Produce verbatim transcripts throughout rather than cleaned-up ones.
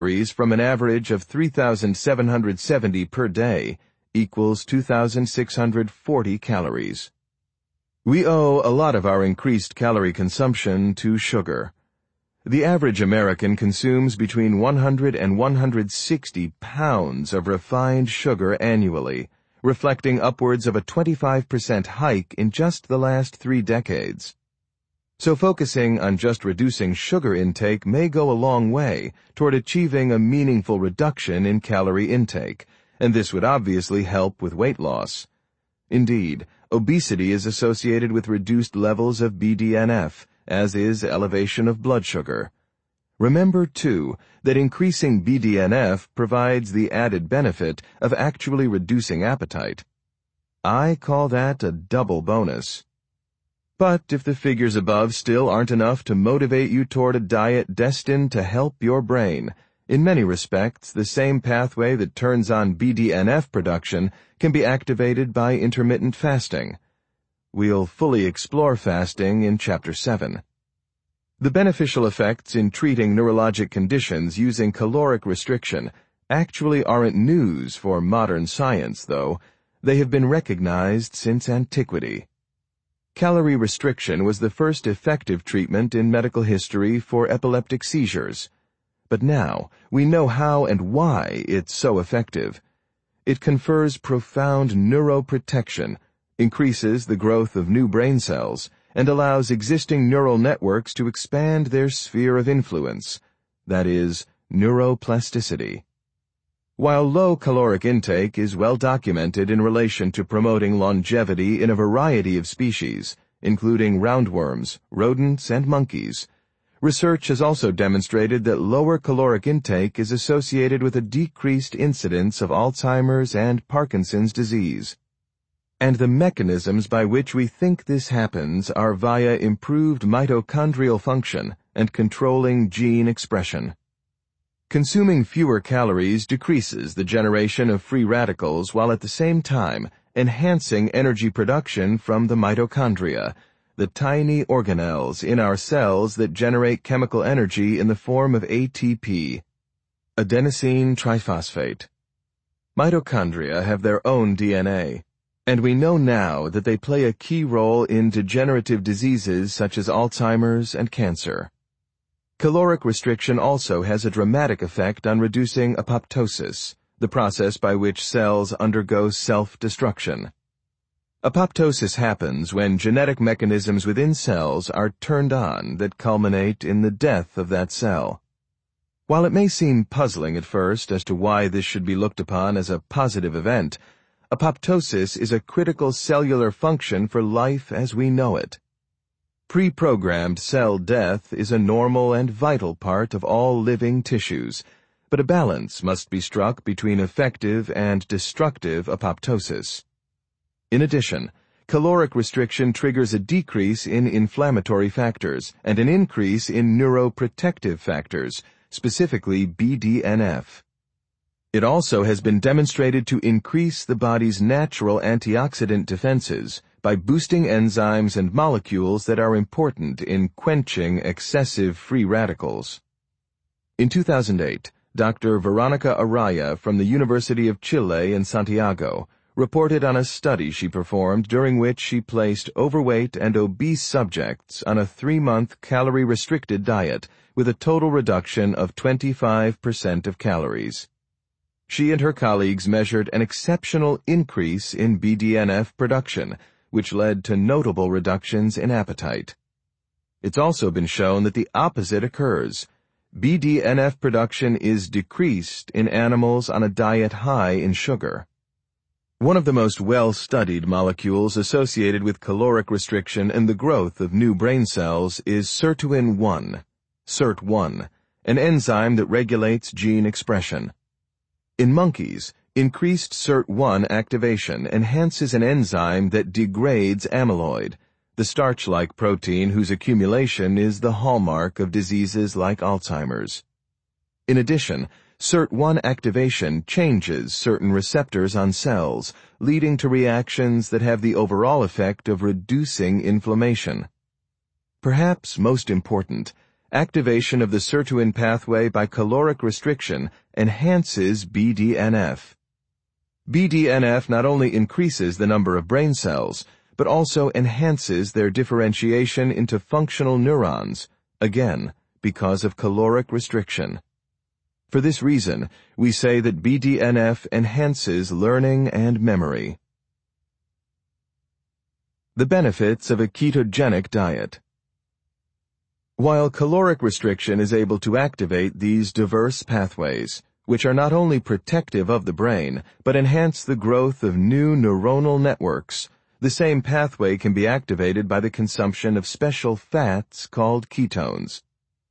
calories from an average of three thousand seven hundred seventy per day equals two thousand six hundred forty calories. We owe a lot of our increased calorie consumption to sugar. The average American consumes between one hundred and one hundred sixty pounds of refined sugar annually, reflecting upwards of a twenty-five percent hike in just the last three decades. So focusing on just reducing sugar intake may go a long way toward achieving a meaningful reduction in calorie intake, and this would obviously help with weight loss. Indeed, obesity is associated with reduced levels of B D N F, as is elevation of blood sugar. Remember, too, that increasing B D N F provides the added benefit of actually reducing appetite. I call that a double bonus. But if the figures above still aren't enough to motivate you toward a diet destined to help your brain, in many respects, the same pathway that turns on B D N F production can be activated by intermittent fasting. We'll fully explore fasting in Chapter seven. The beneficial effects in treating neurologic conditions using caloric restriction actually aren't news for modern science, though. They have been recognized since antiquity. Calorie restriction was the first effective treatment in medical history for epileptic seizures. But now we know how and why it's so effective. It confers profound neuroprotection, increases the growth of new brain cells, and allows existing neural networks to expand their sphere of influence, that is, neuroplasticity. While low caloric intake is well documented in relation to promoting longevity in a variety of species, including roundworms, rodents, and monkeys, research has also demonstrated that lower caloric intake is associated with a decreased incidence of Alzheimer's and Parkinson's disease. And the mechanisms by which we think this happens are via improved mitochondrial function and controlling gene expression. Consuming fewer calories decreases the generation of free radicals while at the same time enhancing energy production from the mitochondria, the tiny organelles in our cells that generate chemical energy in the form of A T P, adenosine triphosphate. Mitochondria have their own D N A, and we know now that they play a key role in degenerative diseases such as Alzheimer's and cancer. Caloric restriction also has a dramatic effect on reducing apoptosis, the process by which cells undergo self-destruction. Apoptosis happens when genetic mechanisms within cells are turned on that culminate in the death of that cell. While it may seem puzzling at first as to why this should be looked upon as a positive event, apoptosis is a critical cellular function for life as we know it. Pre-programmed cell death is a normal and vital part of all living tissues, but a balance must be struck between effective and destructive apoptosis. In addition, caloric restriction triggers a decrease in inflammatory factors and an increase in neuroprotective factors, specifically B D N F. It also has been demonstrated to increase the body's natural antioxidant defenses by boosting enzymes and molecules that are important in quenching excessive free radicals. In two thousand eight, Doctor Veronica Araya from the University of Chile in Santiago reported on a study she performed during which she placed overweight and obese subjects on a three-month calorie-restricted diet with a total reduction of twenty-five percent of calories. She and her colleagues measured an exceptional increase in B D N F production, which led to notable reductions in appetite. It's also been shown that the opposite occurs. B D N F production is decreased in animals on a diet high in sugar. One of the most well-studied molecules associated with caloric restriction and the growth of new brain cells is sirtuin one, S I R T one, an enzyme that regulates gene expression. In monkeys, increased S I R T one activation enhances an enzyme that degrades amyloid, the starch-like protein whose accumulation is the hallmark of diseases like Alzheimer's. In addition, S I R T one activation changes certain receptors on cells, leading to reactions that have the overall effect of reducing inflammation. Perhaps most important, activation of the sirtuin pathway by caloric restriction enhances B D N F. B D N F not only increases the number of brain cells, but also enhances their differentiation into functional neurons, again, because of caloric restriction. For this reason, we say that B D N F enhances learning and memory. The benefits of a ketogenic diet. While caloric restriction is able to activate these diverse pathways, which are not only protective of the brain, but enhance the growth of new neuronal networks, the same pathway can be activated by the consumption of special fats called ketones.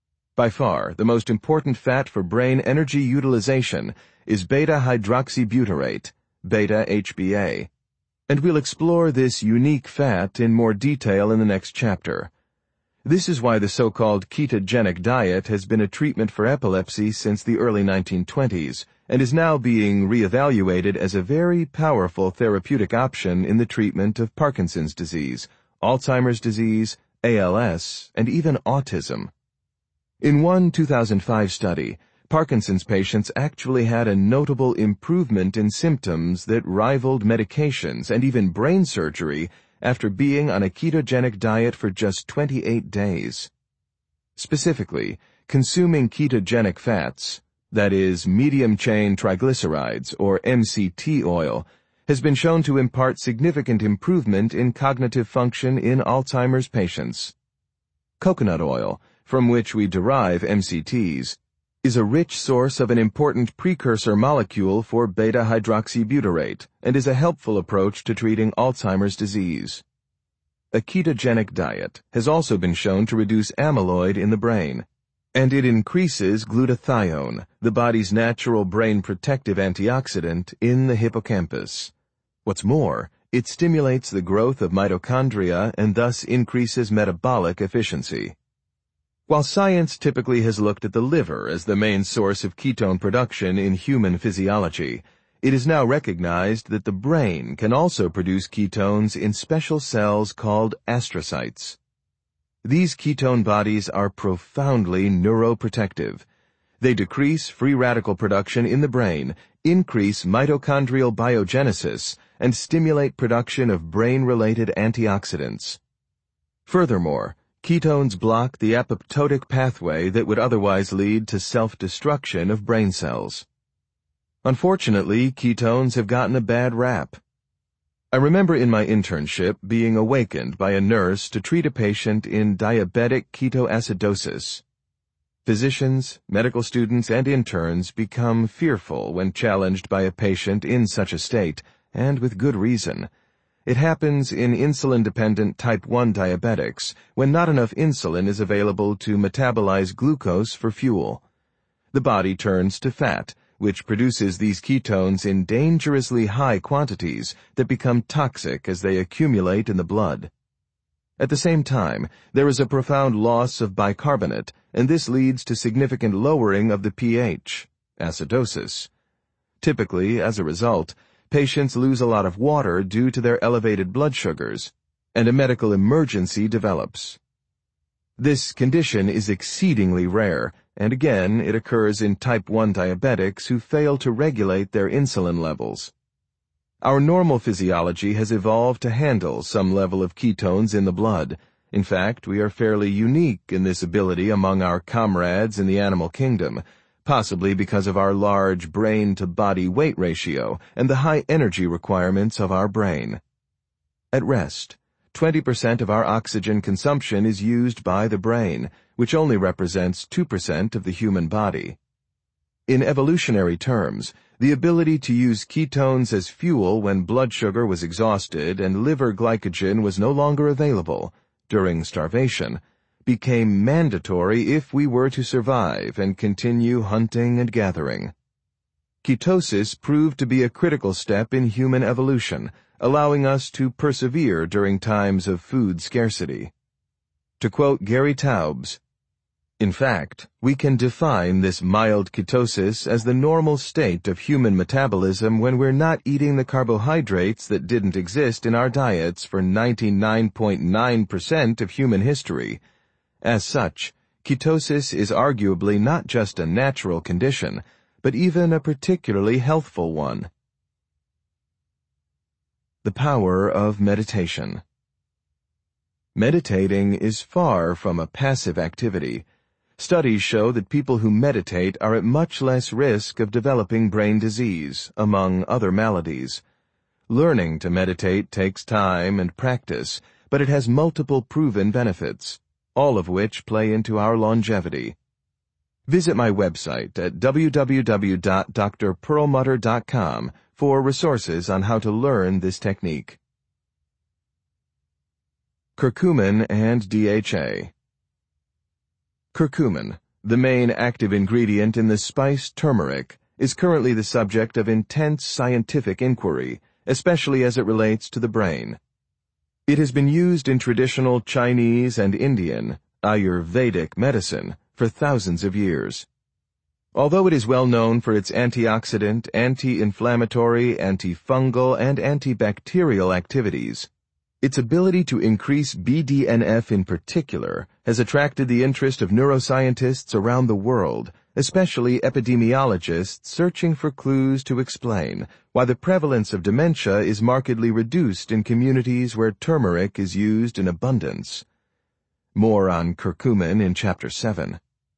By far, the most important fat for brain energy utilization is beta-hydroxybutyrate, beta H B A, and we'll explore this unique fat in more detail in the next chapter. This is why the so-called ketogenic diet has been a treatment for epilepsy since the early nineteen twenties and is now being reevaluated as a very powerful therapeutic option in the treatment of Parkinson's disease, Alzheimer's disease, A L S, and even autism. In one two thousand five study, Parkinson's patients actually had a notable improvement in symptoms that rivaled medications and even brain surgery after being on a ketogenic diet for just twenty-eight days. Specifically, consuming ketogenic fats, that is, medium-chain triglycerides, or M C T oil, has been shown to impart significant improvement in cognitive function in Alzheimer's patients. Coconut oil, from which we derive M C Ts, is a rich source of an important precursor molecule for beta-hydroxybutyrate and is a helpful approach to treating Alzheimer's disease. A ketogenic diet has also been shown to reduce amyloid in the brain, and it increases glutathione, the body's natural brain protective antioxidant, in the hippocampus. What's more, it stimulates the growth of mitochondria and thus increases metabolic efficiency. While science typically has looked at the liver as the main source of ketone production in human physiology, it is now recognized that the brain can also produce ketones in special cells called astrocytes. These ketone bodies are profoundly neuroprotective. They decrease free radical production in the brain, increase mitochondrial biogenesis, and stimulate production of brain-related antioxidants. Furthermore, ketones block the apoptotic pathway that would otherwise lead to self-destruction of brain cells. Unfortunately, ketones have gotten a bad rap. I remember in my internship being awakened by a nurse to treat a patient in diabetic ketoacidosis. Physicians, medical students, and interns become fearful when challenged by a patient in such a state, and with good reason. It happens in insulin-dependent type one diabetics when not enough insulin is available to metabolize glucose for fuel. The body turns to fat, which produces these ketones in dangerously high quantities that become toxic as they accumulate in the blood. At the same time, there is a profound loss of bicarbonate, and this leads to significant lowering of the pH, acidosis. Typically, as a result, patients lose a lot of water due to their elevated blood sugars, and a medical emergency develops. This condition is exceedingly rare, and again, it occurs in type one diabetics who fail to regulate their insulin levels. Our normal physiology has evolved to handle some level of ketones in the blood. In fact, we are fairly unique in this ability among our comrades in the animal kingdom, possibly because of our large brain-to-body weight ratio and the high energy requirements of our brain. At rest, twenty percent of our oxygen consumption is used by the brain, which only represents two percent of the human body. In evolutionary terms, the ability to use ketones as fuel when blood sugar was exhausted and liver glycogen was no longer available during starvation became mandatory if we were to survive and continue hunting and gathering. Ketosis proved to be a critical step in human evolution, allowing us to persevere during times of food scarcity. To quote Gary Taubes, "In fact, we can define this mild ketosis as the normal state of human metabolism when we're not eating the carbohydrates that didn't exist in our diets for ninety-nine point nine percent of human history. As such, ketosis is arguably not just a natural condition, but even a particularly healthful one. The power of meditation. Meditating is far from a passive activity. Studies show that people who meditate are at much less risk of developing brain disease, among other maladies. Learning to meditate takes time and practice, but it has multiple proven benefits, all of which play into our longevity. Visit my website at w w w dot d r perlmutter dot com for resources on how to learn this technique. Curcumin and D H A. Curcumin, the main active ingredient in the spice turmeric, is currently the subject of intense scientific inquiry, especially as it relates to the brain. It has been used in traditional Chinese and Indian, Ayurvedic medicine for thousands of years. Although it is well known for its antioxidant, anti-inflammatory, antifungal, and antibacterial activities, its ability to increase B D N F in particular has attracted the interest of neuroscientists around the world, especially epidemiologists searching for clues to explain why the prevalence of dementia is markedly reduced in communities where turmeric is used in abundance. More on curcumin in Chapter seven.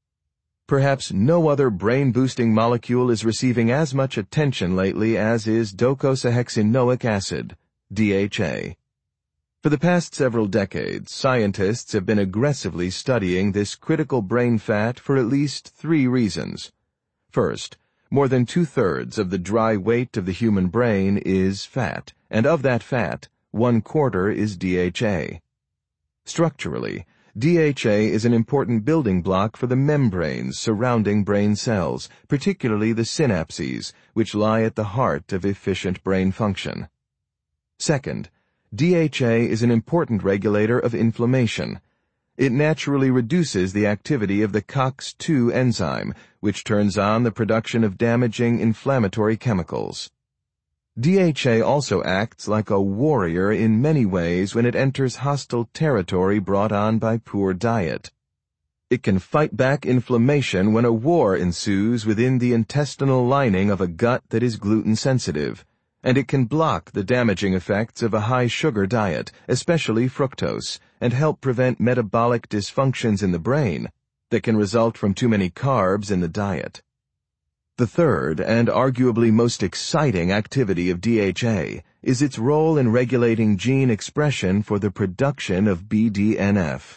Perhaps no other brain-boosting molecule is receiving as much attention lately as is docosahexaenoic acid, D H A. For the past several decades, scientists have been aggressively studying this critical brain fat for at least three reasons. First, more than two-thirds of the dry weight of the human brain is fat, and of that fat, one-quarter is D H A. Structurally, D H A is an important building block for the membranes surrounding brain cells, particularly the synapses, which lie at the heart of efficient brain function. Second, D H A is an important regulator of inflammation. It naturally reduces the activity of the COX two enzyme, which turns on the production of damaging inflammatory chemicals. D H A also acts like a warrior in many ways when it enters hostile territory brought on by poor diet. It can fight back inflammation when a war ensues within the intestinal lining of a gut that is gluten-sensitive, and it can block the damaging effects of a high-sugar diet, especially fructose, and help prevent metabolic dysfunctions in the brain that can result from too many carbs in the diet. The third, and arguably most exciting activity of D H A is its role in regulating gene expression for the production of B D N F.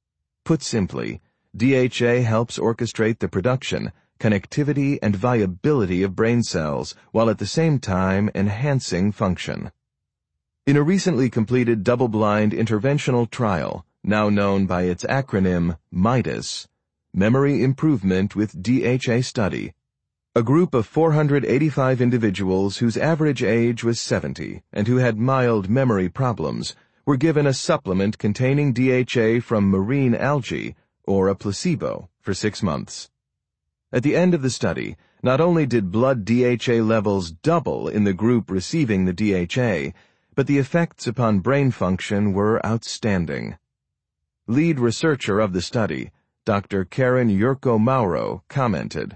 Put simply, D H A helps orchestrate the production, connectivity, and viability of brain cells, while at the same time enhancing function. In a recently completed double-blind interventional trial, now known by its acronym MIDAS, Memory Improvement with D H A Study, a group of four hundred eighty-five individuals whose average age was seventy and who had mild memory problems were given a supplement containing D H A from marine algae, or a placebo, for six months. At the end of the study, not only did blood D H A levels double in the group receiving the D H A, but the effects upon brain function were outstanding. Lead researcher of the study, Doctor Karen Yurko Mauro, commented,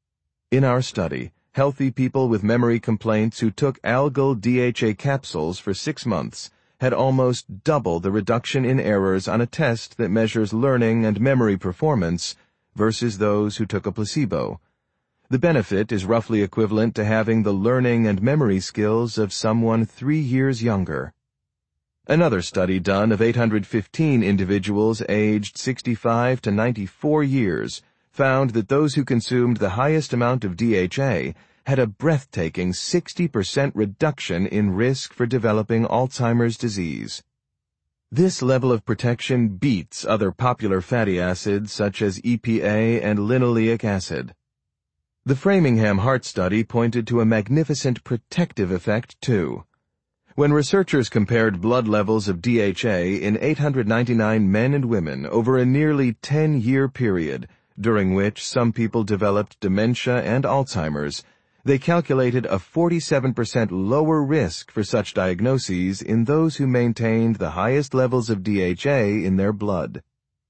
"In our study, healthy people with memory complaints who took algal D H A capsules for six months had almost double the reduction in errors on a test that measures learning and memory performance versus those who took a placebo. The benefit is roughly equivalent to having the learning and memory skills of someone three years younger." Another study done of eight hundred fifteen individuals aged sixty-five to ninety-four years found that those who consumed the highest amount of D H A had a breathtaking sixty percent reduction in risk for developing Alzheimer's disease. This level of protection beats other popular fatty acids such as E P A and linoleic acid. The Framingham Heart Study pointed to a magnificent protective effect too. When researchers compared blood levels of D H A in eight hundred ninety-nine men and women over a nearly ten-year period, during which some people developed dementia and Alzheimer's, they calculated a forty-seven percent lower risk for such diagnoses in those who maintained the highest levels of D H A in their blood.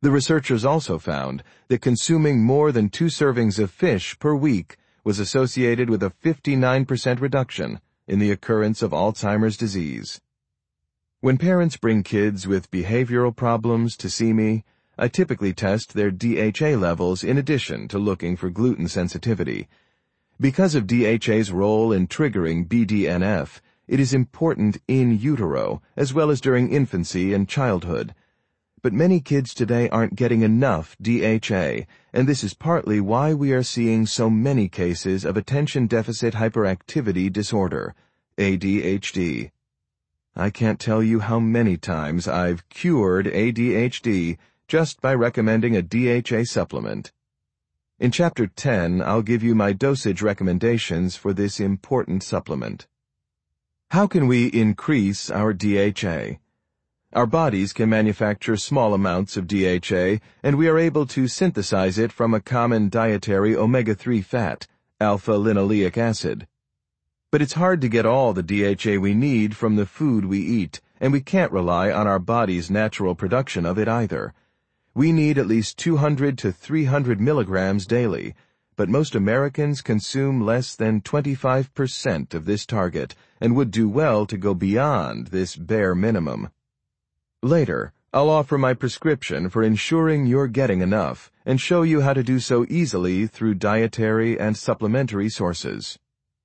The researchers also found that consuming more than two servings of fish per week was associated with a fifty-nine percent reduction in the occurrence of Alzheimer's disease. When parents bring kids with behavioral problems to see me, I typically test their D H A levels in addition to looking for gluten sensitivity. Because of D H A's role in triggering B D N F, it is important in utero, as well as during infancy and childhood. But many kids today aren't getting enough D H A, and this is partly why we are seeing so many cases of attention deficit hyperactivity disorder, A D H D. I can't tell you how many times I've cured A D H D just by recommending a D H A supplement. In Chapter ten, I'll give you my dosage recommendations for this important supplement. How can we increase our D H A? Our bodies can manufacture small amounts of D H A, and we are able to synthesize it from a common dietary omega three fat, alpha-linoleic acid. But it's hard to get all the D H A we need from the food we eat, and we can't rely on our body's natural production of it either. We need at least two hundred to three hundred milligrams daily, but most Americans consume less than twenty-five percent of this target and would do well to go beyond this bare minimum. Later, I'll offer my prescription for ensuring you're getting enough and show you how to do so easily through dietary and supplementary sources.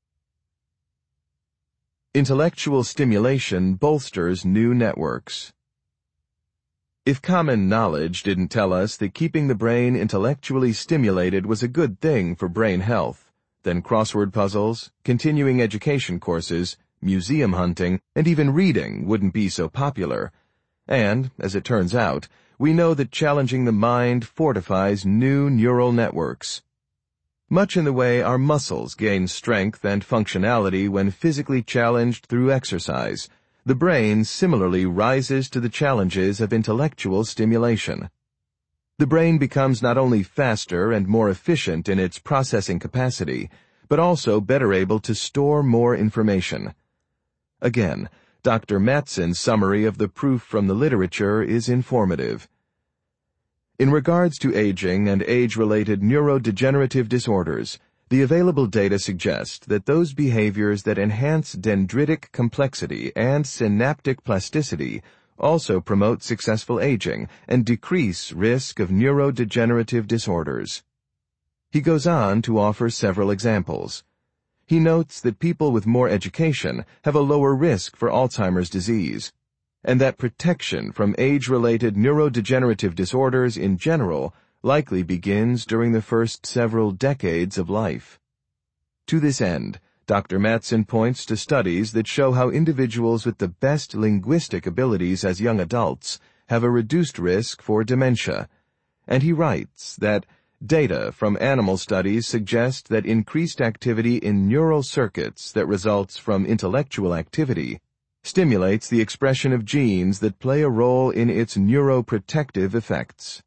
Intellectual stimulation bolsters new networks. If common knowledge didn't tell us that keeping the brain intellectually stimulated was a good thing for brain health, then crossword puzzles, continuing education courses, museum hunting, and even reading wouldn't be so popular. And, as it turns out, we know that challenging the mind fortifies new neural networks. Much in the way our muscles gain strength and functionality when physically challenged through exercise, the brain similarly rises to the challenges of intellectual stimulation. The brain becomes not only faster and more efficient in its processing capacity, but also better able to store more information. Again, Doctor Mattson's summary of the proof from the literature is informative. In regards to aging and age-related neurodegenerative disorders, the available data suggest that those behaviors that enhance dendritic complexity and synaptic plasticity also promote successful aging and decrease risk of neurodegenerative disorders. He goes on to offer several examples. He notes that people with more education have a lower risk for Alzheimer's disease, and that protection from age-related neurodegenerative disorders in general likely begins during the first several decades of life. To this end, Doctor Mattson points to studies that show how individuals with the best linguistic abilities as young adults have a reduced risk for dementia, and he writes that data from animal studies suggest that increased activity in neural circuits that results from intellectual activity stimulates the expression of genes that play a role in its neuroprotective effects.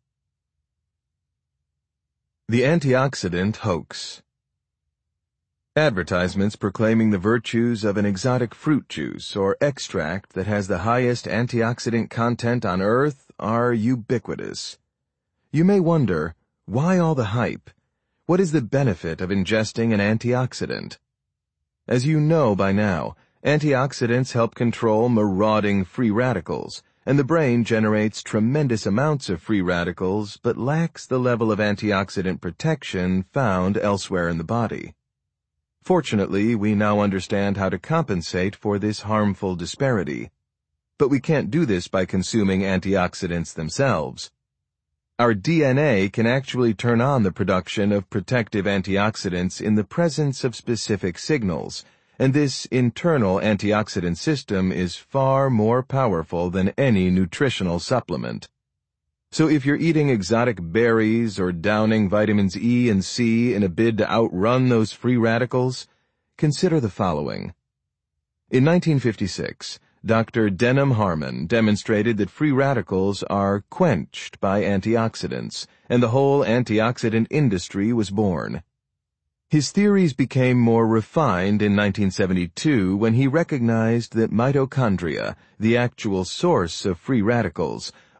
The antioxidant hoax. Advertisements proclaiming the virtues of an exotic fruit juice or extract that has the highest antioxidant content on earth are ubiquitous. You may wonder, why all the hype? What is the benefit of ingesting an antioxidant? As you know by now, antioxidants help control marauding free radicals, and the brain generates tremendous amounts of free radicals but lacks the level of antioxidant protection found elsewhere in the body. Fortunately, we now understand how to compensate for this harmful disparity. But we can't do this by consuming antioxidants themselves. Our D N A can actually turn on the production of protective antioxidants in the presence of specific signals, and this internal antioxidant system is far more powerful than any nutritional supplement. So if you're eating exotic berries or downing vitamins E and C in a bid to outrun those free radicals, consider the following. In nineteen fifty-six, Doctor Denham Harmon demonstrated that free radicals are quenched by antioxidants, and the whole antioxidant industry was born. His theories became more refined in nineteen seventy-two when he recognized that mitochondria, the actual source of free radicals,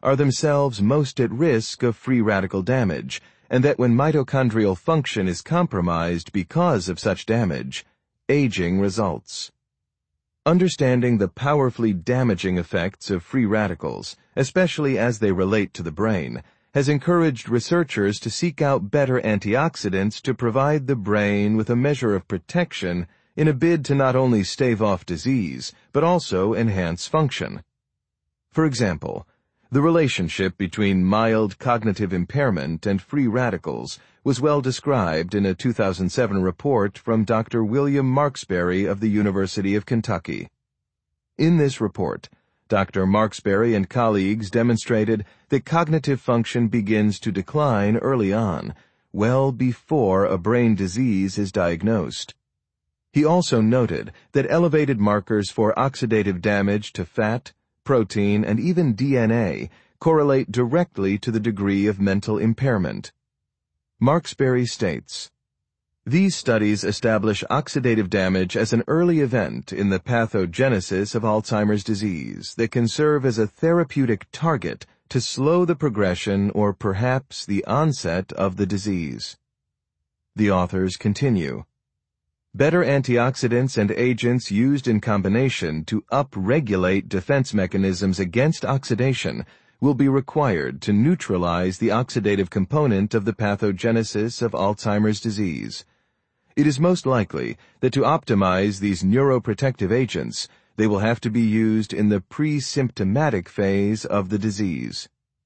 are themselves most at risk of free radical damage, and that when mitochondrial function is compromised because of such damage, aging results. Understanding the powerfully damaging effects of free radicals, especially as they relate to the brain, has encouraged researchers to seek out better antioxidants to provide the brain with a measure of protection in a bid to not only stave off disease, but also enhance function. For example, the relationship between mild cognitive impairment and free radicals was well described in a two thousand seven report from Doctor William Marksberry of the University of Kentucky. In this report, Doctor Marksberry and colleagues demonstrated that cognitive function begins to decline early on, well before a brain disease is diagnosed. He also noted that elevated markers for oxidative damage to fat, protein, and even D N A correlate directly to the degree of mental impairment. Marksberry states, "These studies establish oxidative damage as an early event in the pathogenesis of Alzheimer's disease that can serve as a therapeutic target to slow the progression or perhaps the onset of the disease." The authors continue, "Better antioxidants and agents used in combination to upregulate defense mechanisms against oxidation will be required to neutralize the oxidative component of the pathogenesis of Alzheimer's disease. It is most likely that to optimize these neuroprotective agents, they will have to be used in the pre-symptomatic phase of the disease.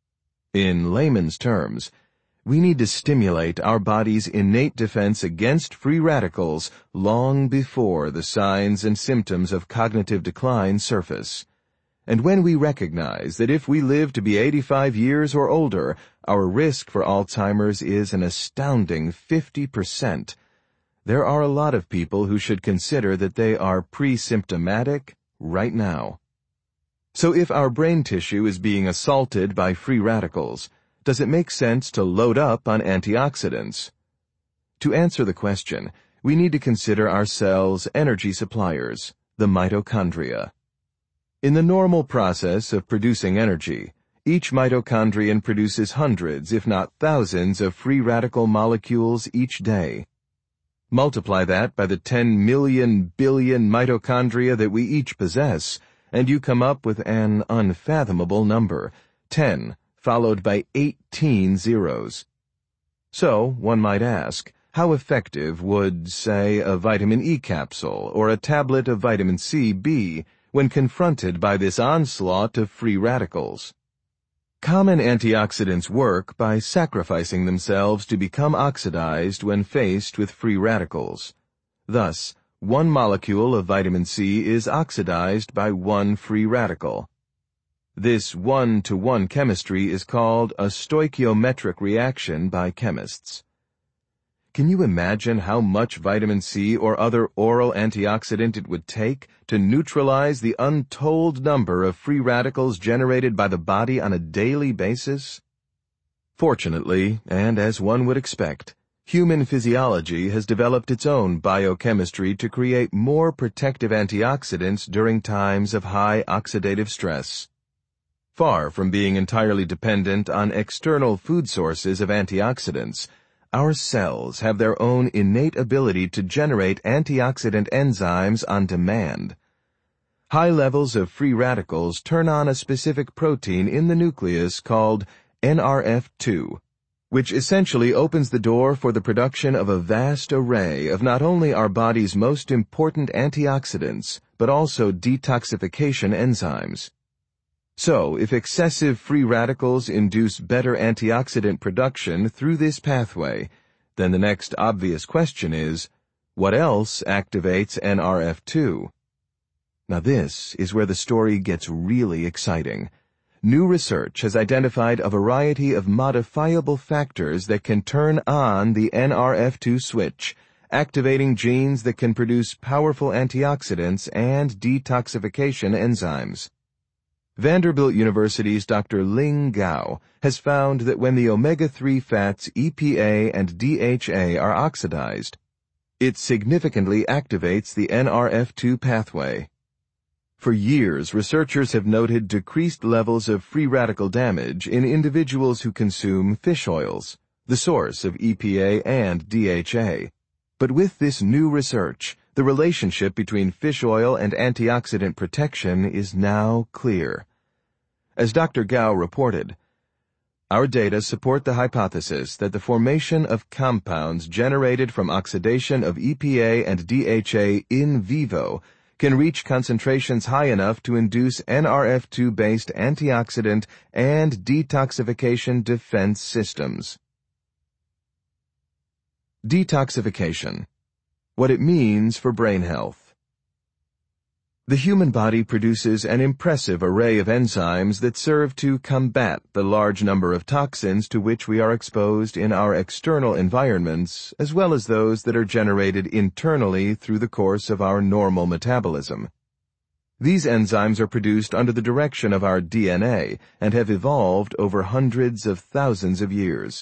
In layman's terms, we need to stimulate our body's innate defense against free radicals long before the signs and symptoms of cognitive decline surface. And when we recognize that if we live to be eighty-five years or older, our risk for Alzheimer's is an astounding fifty percent, there are a lot of people who should consider that they are pre-symptomatic right now. So if our brain tissue is being assaulted by free radicals, does it make sense to load up on antioxidants? To answer the question, we need to consider our cells' energy suppliers, the mitochondria. In the normal process of producing energy, each mitochondrion produces hundreds, if not thousands, of free radical molecules each day. Multiply that by the ten million billion mitochondria that we each possess, and you come up with an unfathomable number, ten, followed by eighteen zeros. So, one might ask, how effective would, say, a vitamin E capsule or a tablet of vitamin C be when confronted by this onslaught of free radicals? Common antioxidants work by sacrificing themselves to become oxidized when faced with free radicals. Thus, one molecule of vitamin C is oxidized by one free radical. This one-to-one chemistry is called a stoichiometric reaction by chemists. Can you imagine how much vitamin C or other oral antioxidant it would take to neutralize the untold number of free radicals generated by the body on a daily basis? Fortunately, and as one would expect, human physiology has developed its own biochemistry to create more protective antioxidants during times of high oxidative stress. Far from being entirely dependent on external food sources of antioxidants, our cells have their own innate ability to generate antioxidant enzymes on demand. High levels of free radicals turn on a specific protein in the nucleus called N R F two, which essentially opens the door for the production of a vast array of not only our body's most important antioxidants, but also detoxification enzymes. So, if excessive free radicals induce better antioxidant production through this pathway, then the next obvious question is, what else activates N R F two? Now this is where the story gets really exciting. New research has identified a variety of modifiable factors that can turn on the N R F two switch, activating genes that can produce powerful antioxidants and detoxification enzymes. Vanderbilt University's Doctor Ling Gao has found that when the omega three fats E P A and D H A are oxidized, it significantly activates the N R F two pathway. For years, researchers have noted decreased levels of free radical damage in individuals who consume fish oils, the source of E P A and D H A. But with this new research, the relationship between fish oil and antioxidant protection is now clear. As Doctor Gao reported, our data support the hypothesis that the formation of compounds generated from oxidation of E P A and D H A in vivo can reach concentrations high enough to induce N R F two-based antioxidant and detoxification defense systems. Detoxification. What it means for brain health. The human body produces an impressive array of enzymes that serve to combat the large number of toxins to which we are exposed in our external environments, as well as those that are generated internally through the course of our normal metabolism. These enzymes are produced under the direction of our D N A and have evolved over hundreds of thousands of years.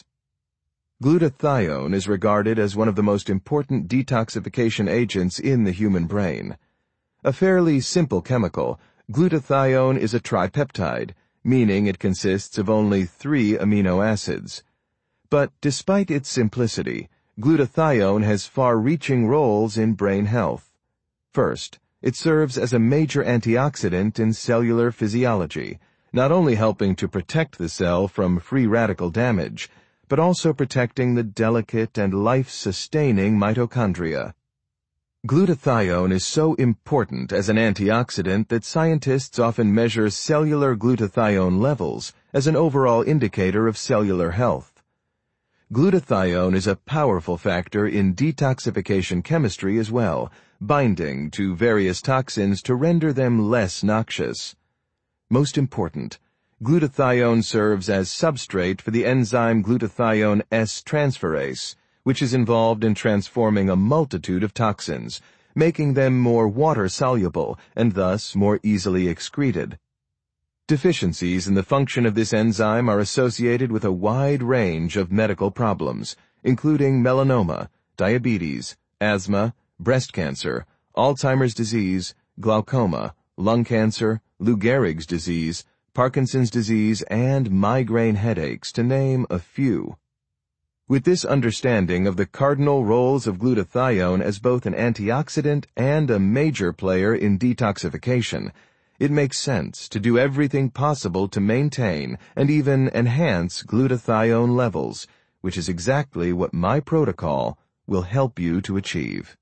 Glutathione is regarded as one of the most important detoxification agents in the human brain. A fairly simple chemical, glutathione is a tripeptide, meaning it consists of only three amino acids. But despite its simplicity, glutathione has far-reaching roles in brain health. First, it serves as a major antioxidant in cellular physiology, not only helping to protect the cell from free radical damage, but also protecting the delicate and life-sustaining mitochondria. Glutathione is so important as an antioxidant that scientists often measure cellular glutathione levels as an overall indicator of cellular health. Glutathione is a powerful factor in detoxification chemistry as well, binding to various toxins to render them less noxious. Most important, glutathione serves as substrate for the enzyme glutathione S transferase, which is involved in transforming a multitude of toxins, making them more water-soluble and thus more easily excreted. Deficiencies in the function of this enzyme are associated with a wide range of medical problems, including melanoma, diabetes, asthma, breast cancer, Alzheimer's disease, glaucoma, lung cancer, Lou Gehrig's disease, Parkinson's disease, and migraine headaches, to name a few. With this understanding of the cardinal roles of glutathione as both an antioxidant and a major player in detoxification, it makes sense to do everything possible to maintain and even enhance glutathione levels, which is exactly what my protocol will help you to achieve.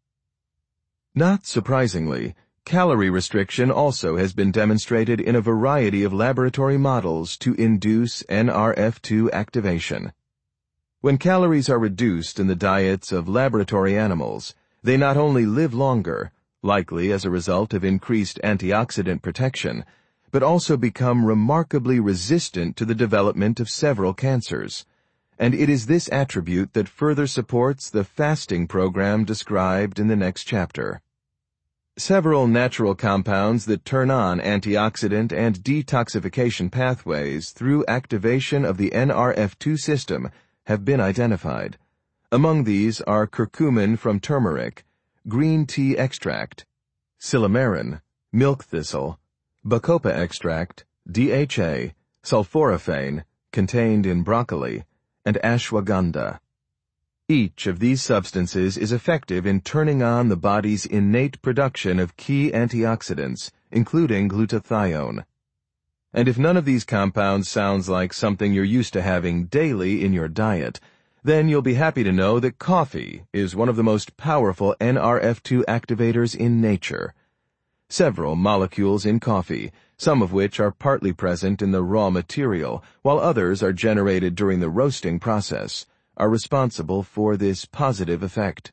Not surprisingly, calorie restriction also has been demonstrated in a variety of laboratory models to induce N R F two activation. When calories are reduced in the diets of laboratory animals, they not only live longer, likely as a result of increased antioxidant protection, but also become remarkably resistant to the development of several cancers. And it is this attribute that further supports the fasting program described in the next chapter. Several natural compounds that turn on antioxidant and detoxification pathways through activation of the N R F two system have been identified. Among these are curcumin from turmeric, green tea extract, silymarin, milk thistle, bacopa extract, D H A, sulforaphane, contained in broccoli, and ashwagandha. Each of these substances is effective in turning on the body's innate production of key antioxidants, including glutathione. And if none of these compounds sounds like something you're used to having daily in your diet, then you'll be happy to know that coffee is one of the most powerful N R F two activators in nature. Several molecules in coffee, some of which are partly present in the raw material, while others are generated during the roasting process, are responsible for this positive effect.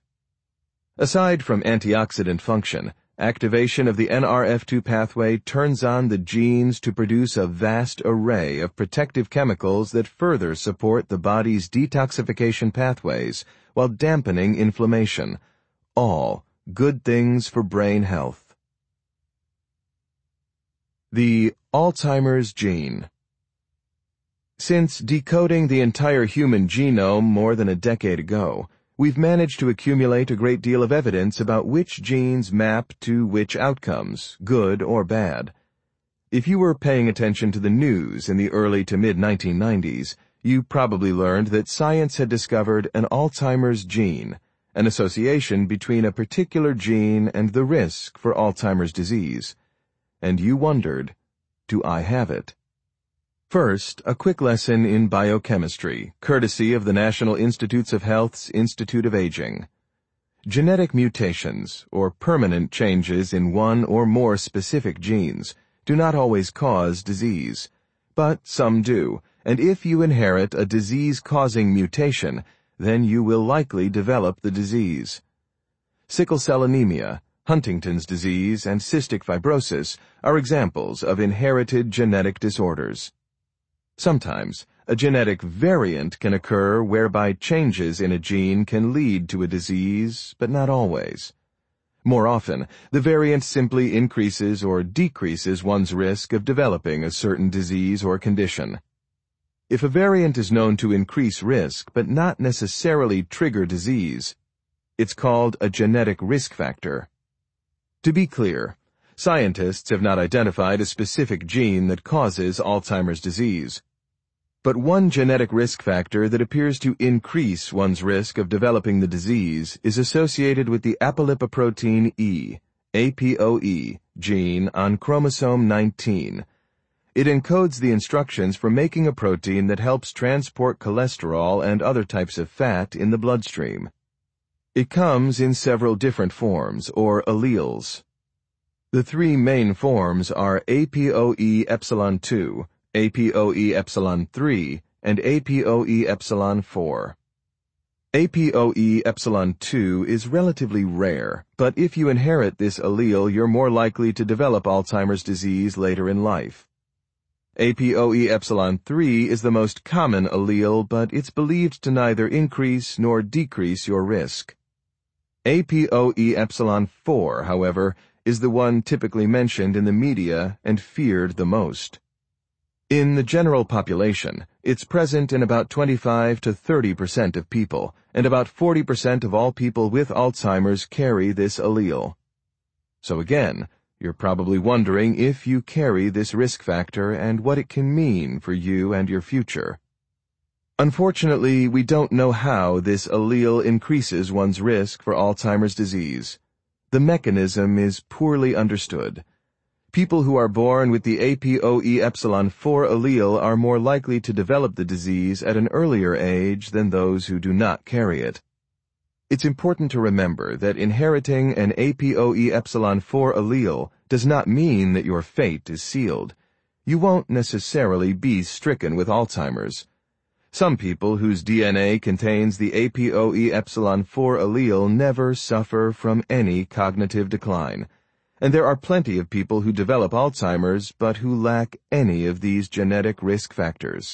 Aside from antioxidant function, activation of the N R F two pathway turns on the genes to produce a vast array of protective chemicals that further support the body's detoxification pathways while dampening inflammation. All good things for brain health. The Alzheimer's gene. Since decoding the entire human genome more than a decade ago, we've managed to accumulate a great deal of evidence about which genes map to which outcomes, good or bad. If you were paying attention to the news in the early to mid nineteen nineties, you probably learned that science had discovered an Alzheimer's gene, an association between a particular gene and the risk for Alzheimer's disease. And you wondered, do I have it? First, a quick lesson in biochemistry, courtesy of the National Institutes of Health's Institute of Aging. Genetic mutations, or permanent changes in one or more specific genes, do not always cause disease, but some do, and if you inherit a disease-causing mutation, then you will likely develop the disease. Sickle cell anemia, Huntington's disease, and cystic fibrosis are examples of inherited genetic disorders. Sometimes, a genetic variant can occur whereby changes in a gene can lead to a disease, but not always. More often, the variant simply increases or decreases one's risk of developing a certain disease or condition. If a variant is known to increase risk but not necessarily trigger disease, it's called a genetic risk factor. To be clear, scientists have not identified a specific gene that causes Alzheimer's disease. But one genetic risk factor that appears to increase one's risk of developing the disease is associated with the apolipoprotein E, A P O E, gene on chromosome nineteen. It encodes the instructions for making a protein that helps transport cholesterol and other types of fat in the bloodstream. It comes in several different forms, or alleles. The three main forms are A P O E epsilon two, A P O E epsilon three, and A P O E epsilon four. A P O E epsilon two is relatively rare, but if you inherit this allele, you're more likely to develop Alzheimer's disease later in life. A P O E epsilon three is the most common allele, but it's believed to neither increase nor decrease your risk. A P O E epsilon four, however, is the one typically mentioned in the media and feared the most. In the general population, it's present in about twenty-five to thirty percent of people, and about forty percent of all people with Alzheimer's carry this allele. So again, you're probably wondering if you carry this risk factor and what it can mean for you and your future. Unfortunately, we don't know how this allele increases one's risk for Alzheimer's disease. The mechanism is poorly understood. People who are born with the A P O E epsilon four allele are more likely to develop the disease at an earlier age than those who do not carry it. It's important to remember that inheriting an A P O E epsilon four allele does not mean that your fate is sealed. You won't necessarily be stricken with Alzheimer's. Some people whose D N A contains the A P O E epsilon four allele never suffer from any cognitive decline. And there are plenty of people who develop Alzheimer's but who lack any of these genetic risk factors.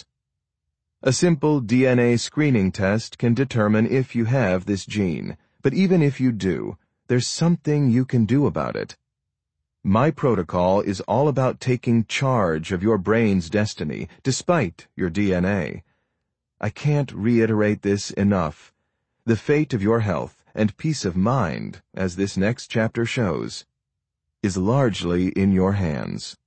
A simple D N A screening test can determine if you have this gene, but even if you do, there's something you can do about it. My protocol is all about taking charge of your brain's destiny, despite your D N A. I can't reiterate this enough. The fate of your health and peace of mind, as this next chapter shows, is largely in your hands.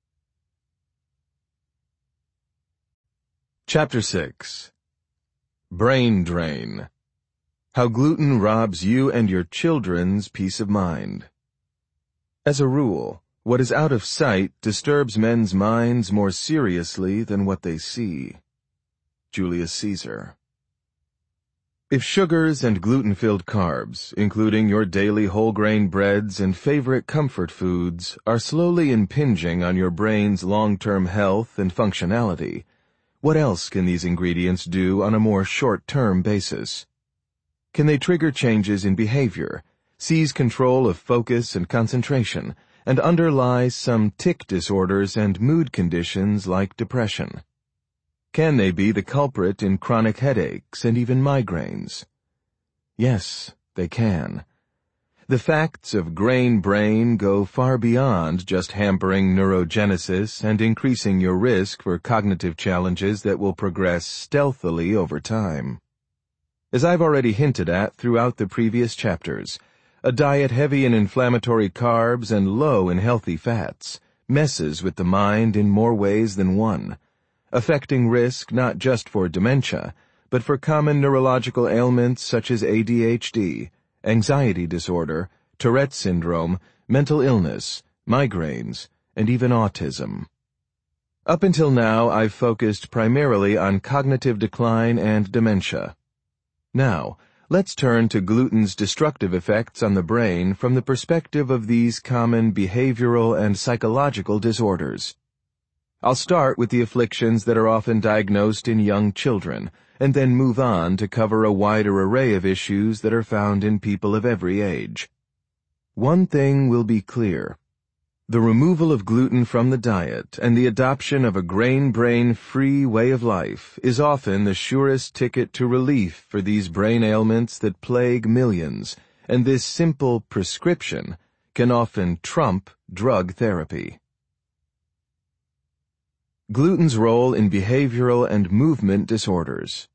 Chapter six. Brain Drain. How Gluten Robs You and Your Children's Peace of Mind. As a rule, what is out of sight disturbs men's minds more seriously than what they see. Julius Caesar. If sugars and gluten-filled carbs, including your daily whole-grain breads and favorite comfort foods, are slowly impinging on your brain's long-term health and functionality, what else can these ingredients do on a more short-term basis? Can they trigger changes in behavior, seize control of focus and concentration, and underlie some tic disorders and mood conditions like depression? Can they be the culprit in chronic headaches and even migraines? Yes, they can. The facts of grain brain go far beyond just hampering neurogenesis and increasing your risk for cognitive challenges that will progress stealthily over time. As I've already hinted at throughout the previous chapters, a diet heavy in inflammatory carbs and low in healthy fats messes with the mind in more ways than one, affecting risk not just for dementia, but for common neurological ailments such as A D H D, anxiety disorder, Tourette syndrome, mental illness, migraines, and even autism. Up until now, I've focused primarily on cognitive decline and dementia. Now, let's turn to gluten's destructive effects on the brain from the perspective of these common behavioral and psychological disorders. I'll start with the afflictions that are often diagnosed in young children, and then move on to cover a wider array of issues that are found in people of every age. One thing will be clear. The removal of gluten from the diet and the adoption of a grain-brain-free way of life is often the surest ticket to relief for these brain ailments that plague millions, and this simple prescription can often trump drug therapy. Gluten's role in behavioral and movement disorders.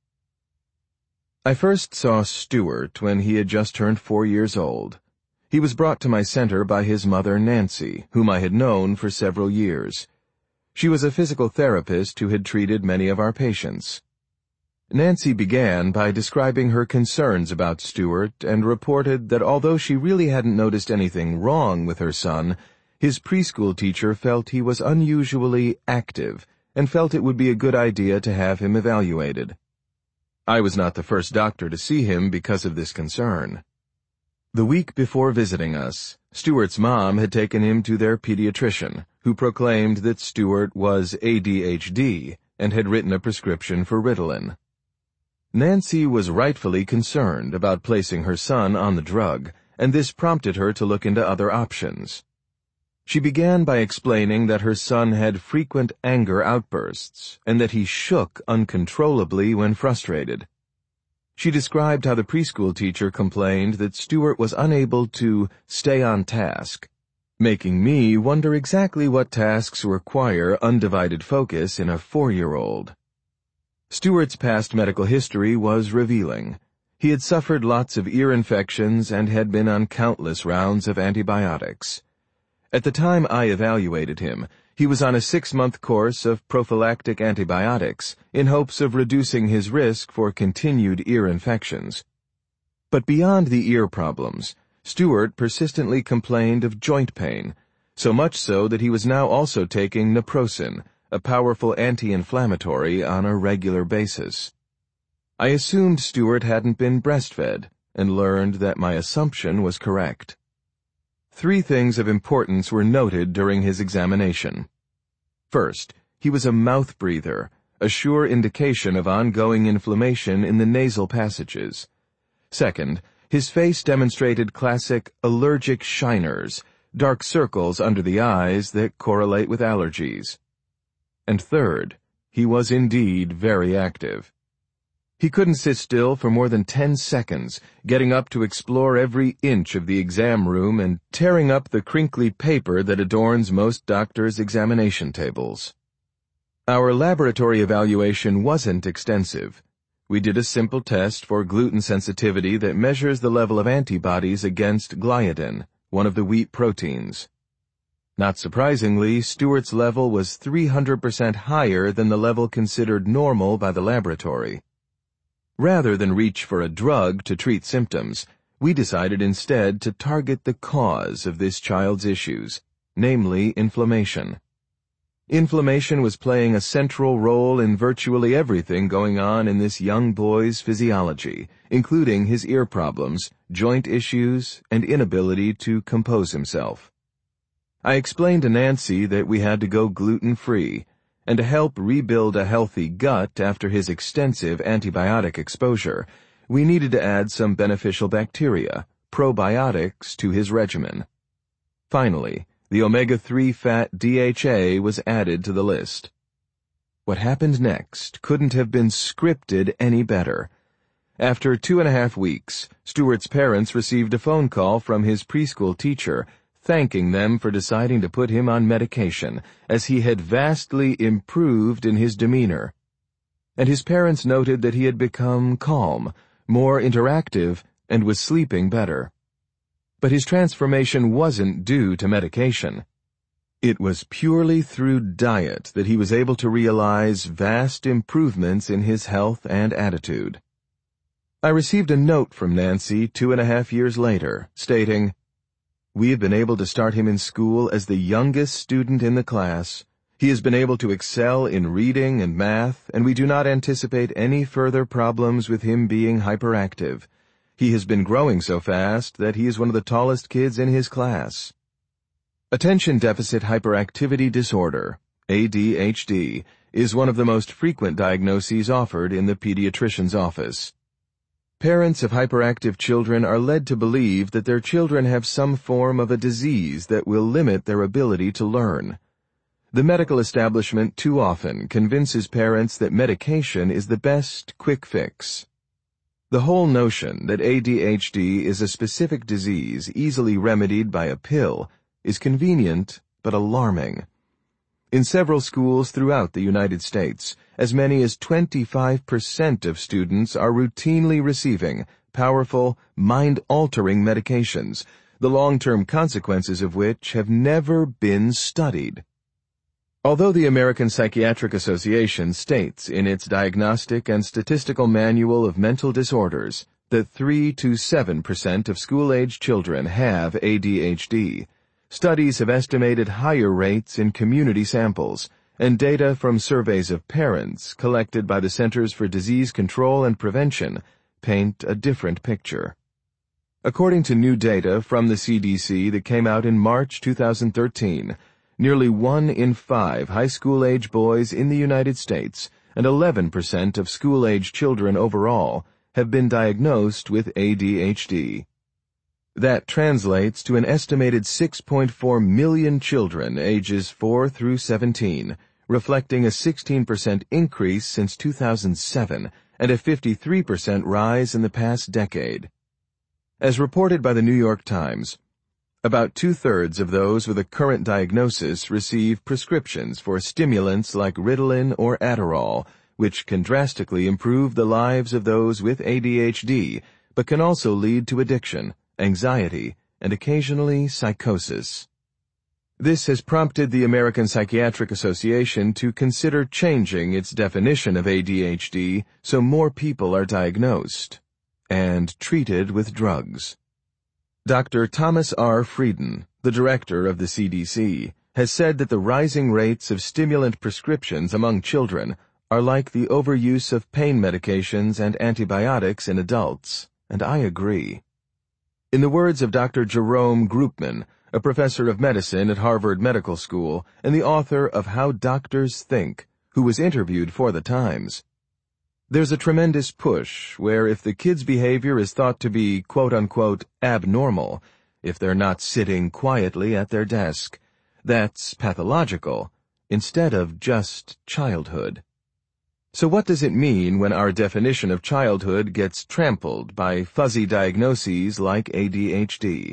I first saw Stuart when he had just turned four years old. He was brought to my center by his mother, Nancy, whom I had known for several years. She was a physical therapist who had treated many of our patients. Nancy began by describing her concerns about Stuart and reported that although she really hadn't noticed anything wrong with her son, his preschool teacher felt he was unusually active and felt it would be a good idea to have him evaluated. I was not the first doctor to see him because of this concern. The week before visiting us, Stuart's mom had taken him to their pediatrician, who proclaimed that Stuart was A D H D and had written a prescription for Ritalin. Nancy was rightfully concerned about placing her son on the drug, and this prompted her to look into other options. She began by explaining that her son had frequent anger outbursts and that he shook uncontrollably when frustrated. She described how the preschool teacher complained that Stuart was unable to stay on task, making me wonder exactly what tasks require undivided focus in a four-year-old. Stuart's past medical history was revealing. He had suffered lots of ear infections and had been on countless rounds of antibiotics. At the time I evaluated him, he was on a six-month course of prophylactic antibiotics in hopes of reducing his risk for continued ear infections. But beyond the ear problems, Stuart persistently complained of joint pain, so much so that he was now also taking naproxen, a powerful anti-inflammatory, on a regular basis. I assumed Stuart hadn't been breastfed, and learned that my assumption was correct. Three things of importance were noted during his examination. First, he was a mouth breather, a sure indication of ongoing inflammation in the nasal passages. Second, his face demonstrated classic allergic shiners, dark circles under the eyes that correlate with allergies. And third, he was indeed very active. He couldn't sit still for more than ten seconds, getting up to explore every inch of the exam room and tearing up the crinkly paper that adorns most doctors' examination tables. Our laboratory evaluation wasn't extensive. We did a simple test for gluten sensitivity that measures the level of antibodies against gliadin, one of the wheat proteins. Not surprisingly, Stuart's level was three hundred percent higher than the level considered normal by the laboratory. Rather than reach for a drug to treat symptoms, we decided instead to target the cause of this child's issues, namely inflammation. Inflammation was playing a central role in virtually everything going on in this young boy's physiology, including his ear problems, joint issues, and inability to compose himself. I explained to Nancy that we had to go gluten-free, and to help rebuild a healthy gut after his extensive antibiotic exposure, we needed to add some beneficial bacteria, probiotics, to his regimen. Finally, the omega three fat D H A was added to the list. What happened next couldn't have been scripted any better. After two and a half weeks, Stuart's parents received a phone call from his preschool teacher, thanking them for deciding to put him on medication, as he had vastly improved in his demeanor. And his parents noted that he had become calm, more interactive, and was sleeping better. But his transformation wasn't due to medication. It was purely through diet that he was able to realize vast improvements in his health and attitude. I received a note from Nancy two and a half years later, stating, "We have been able to start him in school as the youngest student in the class. He has been able to excel in reading and math, and we do not anticipate any further problems with him being hyperactive. He has been growing so fast that he is one of the tallest kids in his class." Attention Deficit Hyperactivity Disorder, A D H D, is one of the most frequent diagnoses offered in the pediatrician's office. Parents of hyperactive children are led to believe that their children have some form of a disease that will limit their ability to learn. The medical establishment too often convinces parents that medication is the best quick fix. The whole notion that A D H D is a specific disease easily remedied by a pill is convenient but alarming. In several schools throughout the United States, as many as twenty-five percent of students are routinely receiving powerful, mind-altering medications, the long-term consequences of which have never been studied. Although the American Psychiatric Association states in its Diagnostic and Statistical Manual of Mental Disorders that three to seven percent of school-age children have A D H D, studies have estimated higher rates in community samples, and data from surveys of parents collected by the Centers for Disease Control and Prevention paint a different picture. According to new data from the C D C that came out in March two thousand thirteen, nearly one in five high school-age boys in the United States and eleven percent of school-age children overall have been diagnosed with A D H D. That translates to an estimated six point four million children ages four through seventeen, reflecting a sixteen percent increase since two thousand seven and a fifty-three percent rise in the past decade. As reported by the New York Times, about two-thirds of those with a current diagnosis receive prescriptions for stimulants like Ritalin or Adderall, which can drastically improve the lives of those with A D H D, but can also lead to addiction, anxiety, and occasionally psychosis. This has prompted the American Psychiatric Association to consider changing its definition of A D H D so more people are diagnosed and treated with drugs. Doctor Thomas R. Frieden, the director of the C D C, has said that the rising rates of stimulant prescriptions among children are like the overuse of pain medications and antibiotics in adults, and I agree. In the words of Doctor Jerome Groopman, a professor of medicine at Harvard Medical School and the author of How Doctors Think, who was interviewed for the Times, there's a tremendous push where if the kid's behavior is thought to be quote-unquote abnormal, if they're not sitting quietly at their desk, that's pathological, instead of just childhood. So what does it mean when our definition of childhood gets trampled by fuzzy diagnoses like A D H D?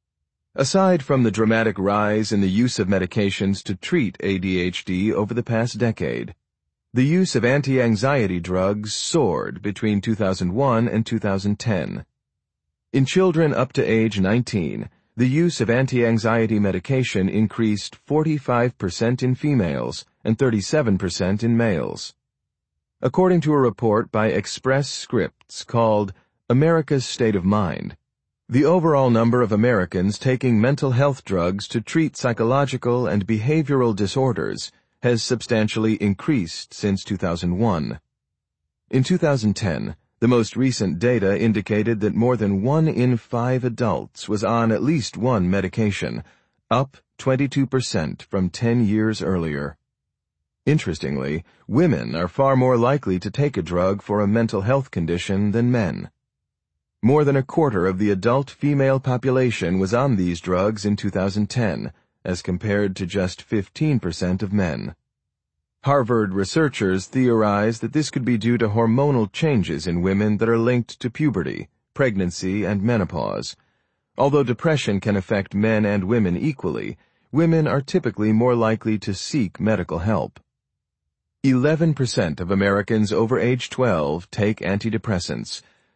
Aside from the dramatic rise in the use of medications to treat A D H D over the past decade, the use of anti-anxiety drugs soared between two thousand one and two thousand ten. In children up to age nineteen, the use of anti-anxiety medication increased forty-five percent in females and thirty-seven percent in males. According to a report by Express Scripts called America's State of Mind, the overall number of Americans taking mental health drugs to treat psychological and behavioral disorders has substantially increased since two thousand one. In two thousand ten, the most recent data indicated that more than one in five adults was on at least one medication, up twenty-two percent from ten years earlier. Interestingly, women are far more likely to take a drug for a mental health condition than men. More than a quarter of the adult female population was on these drugs in two thousand ten, as compared to just fifteen percent of men. Harvard researchers theorize that this could be due to hormonal changes in women that are linked to puberty, pregnancy, and menopause. Although depression can affect men and women equally, women are typically more likely to seek medical help. eleven percent of Americans over age twelve take antidepressants,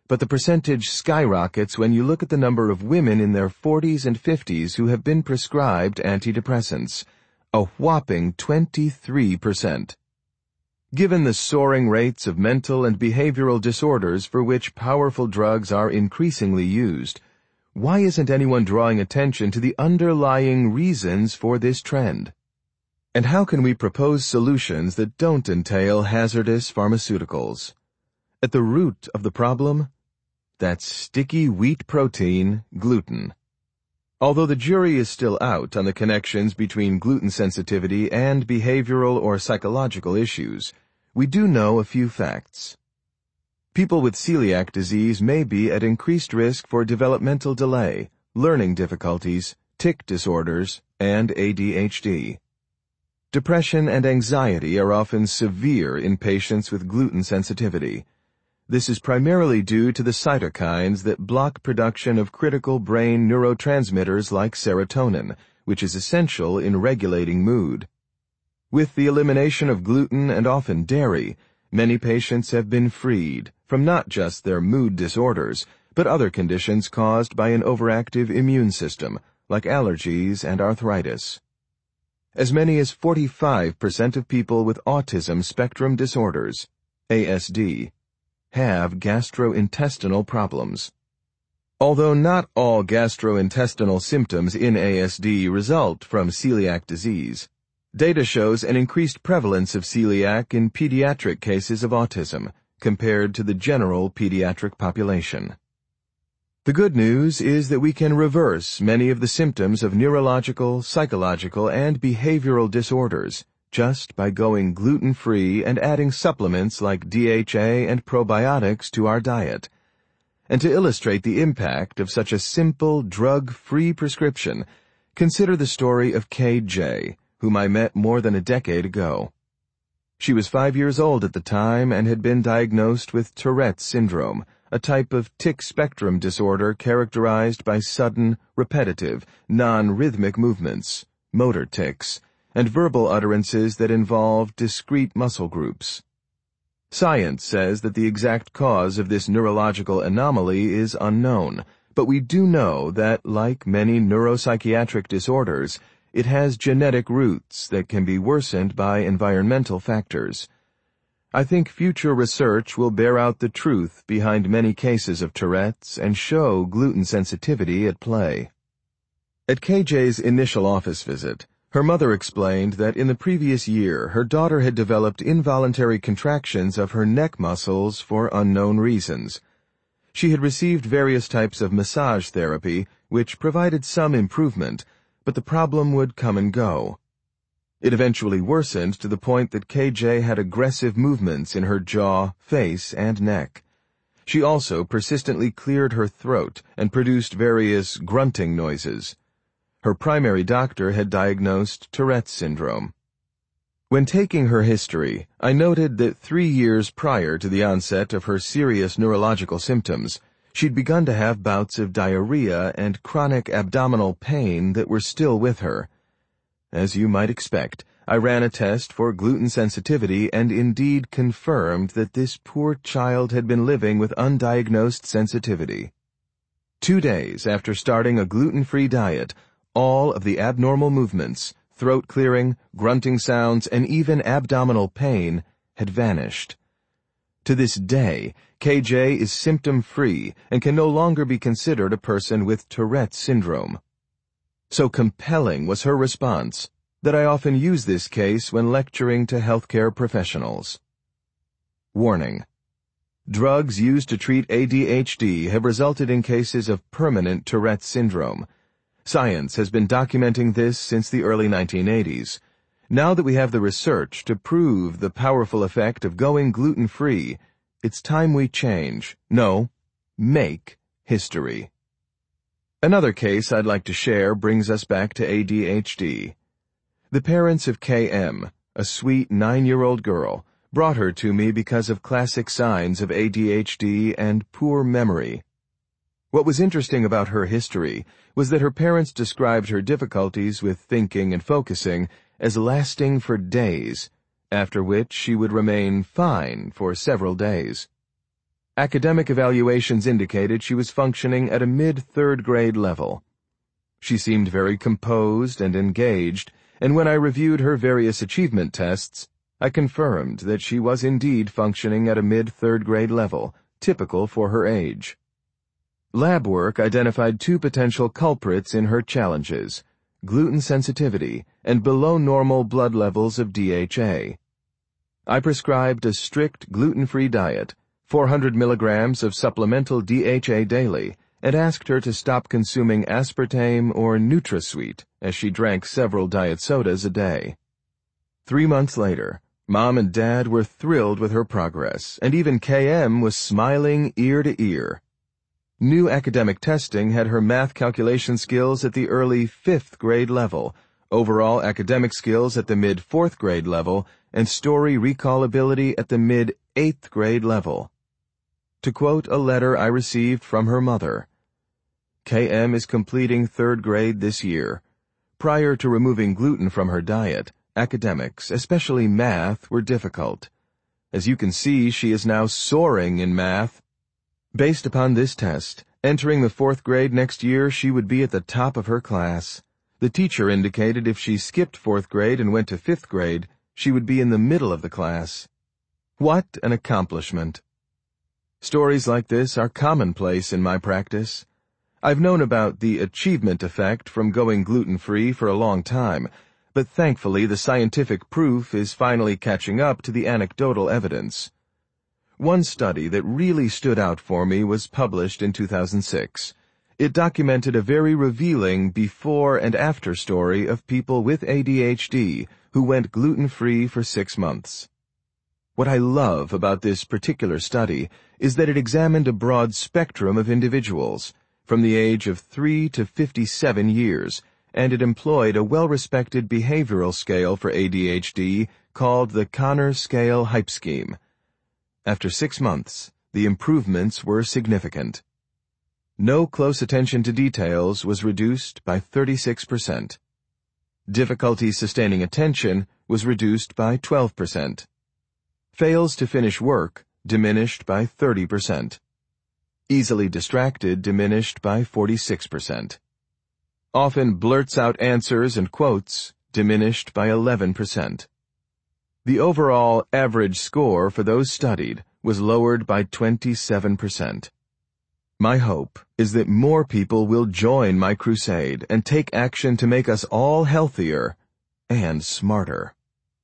but the percentage skyrockets when you look at the number of women in their forties and fifties who have been prescribed antidepressants, a whopping twenty-three percent. Given the soaring rates of mental and behavioral disorders for which powerful drugs are increasingly used, why isn't anyone drawing attention to the underlying reasons for this trend? And how can we propose solutions that don't entail hazardous pharmaceuticals? At the root of the problem, that's sticky wheat protein, gluten. Although the jury is still out on the connections between gluten sensitivity and behavioral or psychological issues, we do know a few facts. People with celiac disease may be at increased risk for developmental delay, learning difficulties, tic disorders, and A D H D. Depression and anxiety are often severe in patients with gluten sensitivity. This is primarily due to the cytokines that block production of critical brain neurotransmitters like serotonin, which is essential in regulating mood. With the elimination of gluten and often dairy, many patients have been freed from not just their mood disorders, but other conditions caused by an overactive immune system, like allergies and arthritis. As many as forty-five percent of people with autism spectrum disorders, A S D, have gastrointestinal problems. Although not all gastrointestinal symptoms in A S D result from celiac disease, data shows an increased prevalence of celiac in pediatric cases of autism compared to the general pediatric population. The good news is that we can reverse many of the symptoms of neurological, psychological, and behavioral disorders just by going gluten-free and adding supplements like D H A and probiotics to our diet. And to illustrate the impact of such a simple, drug-free prescription, consider the story of K J, whom I met more than a decade ago. She was five years old at the time and had been diagnosed with Tourette's syndrome, a type of tic spectrum disorder characterized by sudden, repetitive, non-rhythmic movements, motor tics, and verbal utterances that involve discrete muscle groups. Science says that the exact cause of this neurological anomaly is unknown, but we do know that, like many neuropsychiatric disorders, it has genetic roots that can be worsened by environmental factors. I think future research will bear out the truth behind many cases of Tourette's and show gluten sensitivity at play. At K J's initial office visit, her mother explained that in the previous year her daughter had developed involuntary contractions of her neck muscles for unknown reasons. She had received various types of massage therapy, which provided some improvement, but the problem would come and go. It eventually worsened to the point that K J had aggressive movements in her jaw, face, and neck. She also persistently cleared her throat and produced various grunting noises. Her primary doctor had diagnosed Tourette's syndrome. When taking her history, I noted that three years prior to the onset of her serious neurological symptoms, she'd begun to have bouts of diarrhea and chronic abdominal pain that were still with her. As you might expect, I ran a test for gluten sensitivity and indeed confirmed that this poor child had been living with undiagnosed sensitivity. Two days after starting a gluten-free diet, all of the abnormal movements, throat clearing, grunting sounds, and even abdominal pain had vanished. To this day, K J is symptom-free and can no longer be considered a person with Tourette's syndrome. So compelling was her response that I often use this case when lecturing to healthcare professionals. Warning: drugs used to treat A D H D have resulted in cases of permanent Tourette's syndrome. Science has been documenting this since the early nineteen eighties. Now that we have the research to prove the powerful effect of going gluten-free, it's time we change, no, make history. Another case I'd like to share brings us back to A D H D. The parents of K M, a sweet nine-year-old girl, brought her to me because of classic signs of A D H D and poor memory. What was interesting about her history was that her parents described her difficulties with thinking and focusing as lasting for days, after which she would remain fine for several days. Academic evaluations indicated she was functioning at a mid-third grade level. She seemed very composed and engaged, and when I reviewed her various achievement tests, I confirmed that she was indeed functioning at a mid-third grade level, typical for her age. Lab work identified two potential culprits in her challenges: gluten sensitivity and below-normal blood levels of D H A. I prescribed a strict gluten-free diet, four hundred milligrams of supplemental D H A daily, and asked her to stop consuming aspartame or NutraSweet, as she drank several diet sodas a day. Three months later, Mom and Dad were thrilled with her progress, and even K M was smiling ear to ear. New academic testing had her math calculation skills at the early fifth grade level, overall academic skills at the mid-fourth grade level, and story recall ability at the mid-eighth grade level. To quote a letter I received from her mother, K M is completing third grade this year. Prior to removing gluten from her diet, academics, especially math, were difficult. As you can see, she is now soaring in math. Based upon this test, entering the fourth grade next year, she would be at the top of her class. The teacher indicated if she skipped fourth grade and went to fifth grade, she would be in the middle of the class. What an accomplishment! Stories like this are commonplace in my practice. I've known about the achievement effect from going gluten-free for a long time, but thankfully the scientific proof is finally catching up to the anecdotal evidence. One study that really stood out for me was published in two thousand six. It documented a very revealing before and after story of people with A D H D who went gluten-free for six months. What I love about this particular study is that it examined a broad spectrum of individuals, from the age of three to fifty-seven years, and it employed a well-respected behavioral scale for A D H D called the Connor Scale Hype Scheme. After six months, the improvements were significant. No close attention to details was reduced by thirty-six percent. Difficulty sustaining attention was reduced by twelve percent. Fails to finish work diminished by thirty percent. Easily distracted diminished by forty-six percent. Often blurts out answers and quotes diminished by eleven percent. The overall average score for those studied was lowered by twenty-seven percent. My hope is that more people will join my crusade and take action to make us all healthier and smarter.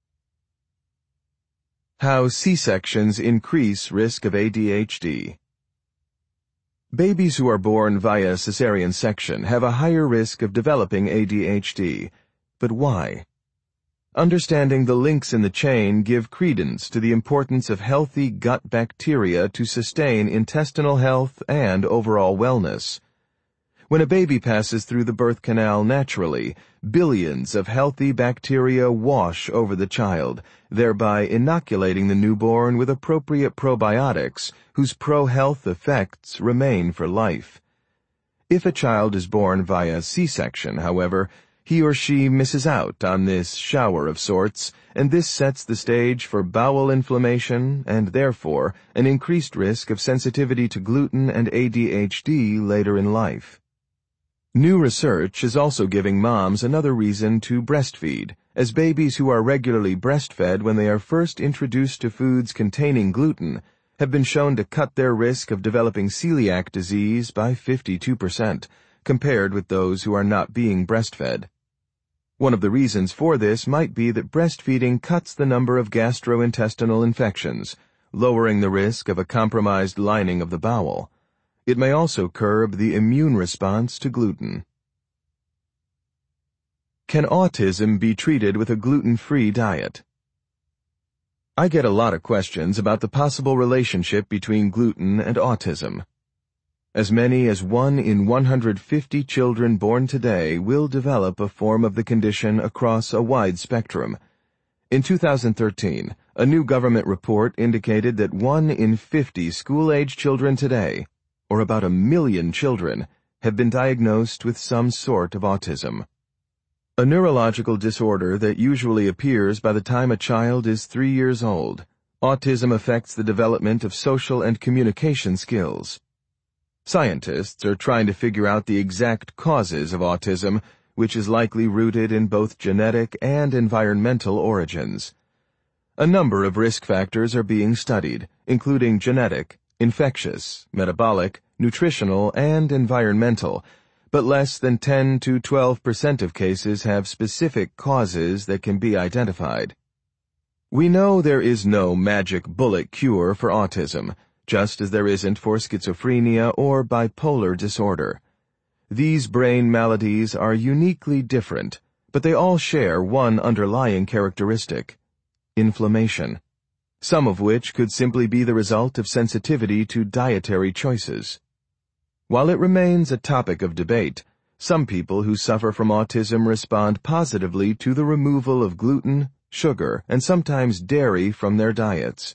How C-sections increase risk of A D H D. Babies who are born via cesarean section have a higher risk of developing A D H D. But why? Understanding the links in the chain give credence to the importance of healthy gut bacteria to sustain intestinal health and overall wellness. When a baby passes through the birth canal naturally, billions of healthy bacteria wash over the child, thereby inoculating the newborn with appropriate probiotics whose pro-health effects remain for life. If a child is born via C-section, however, he or she misses out on this shower of sorts, and this sets the stage for bowel inflammation and, therefore, an increased risk of sensitivity to gluten and A D H D later in life. New research is also giving moms another reason to breastfeed, as babies who are regularly breastfed when they are first introduced to foods containing gluten have been shown to cut their risk of developing celiac disease by fifty-two percent, compared with those who are not being breastfed. One of the reasons for this might be that breastfeeding cuts the number of gastrointestinal infections, lowering the risk of a compromised lining of the bowel. It may also curb the immune response to gluten. Can autism be treated with a gluten-free diet? I get a lot of questions about the possible relationship between gluten and autism. As many as one in one hundred fifty children born today will develop a form of the condition across a wide spectrum. In two thousand thirteen, a new government report indicated that one in fifty school-age children today, or about a million children, have been diagnosed with some sort of autism. A neurological disorder that usually appears by the time a child is three years old, Autism affects the development of social and communication skills. Scientists are trying to figure out the exact causes of autism, which is likely rooted in both genetic and environmental origins. A number of risk factors are being studied, including genetic, infectious, metabolic, nutritional, and environmental, but less than ten to twelve percent of cases have specific causes that can be identified. We know there is no magic bullet cure for autism, just as there isn't for schizophrenia or bipolar disorder. These brain maladies are uniquely different, but they all share one underlying characteristic: inflammation, some of which could simply be the result of sensitivity to dietary choices. While it remains a topic of debate, some people who suffer from autism respond positively to the removal of gluten, sugar, and sometimes dairy from their diets.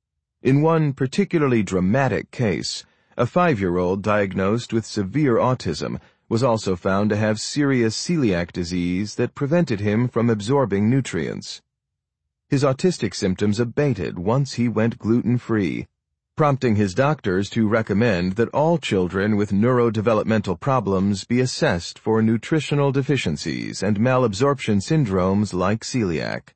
In one particularly dramatic case, a five-year-old diagnosed with severe autism was also found to have serious celiac disease that prevented him from absorbing nutrients. His autistic symptoms abated once he went gluten-free, prompting his doctors to recommend that all children with neurodevelopmental problems be assessed for nutritional deficiencies and malabsorption syndromes like celiac.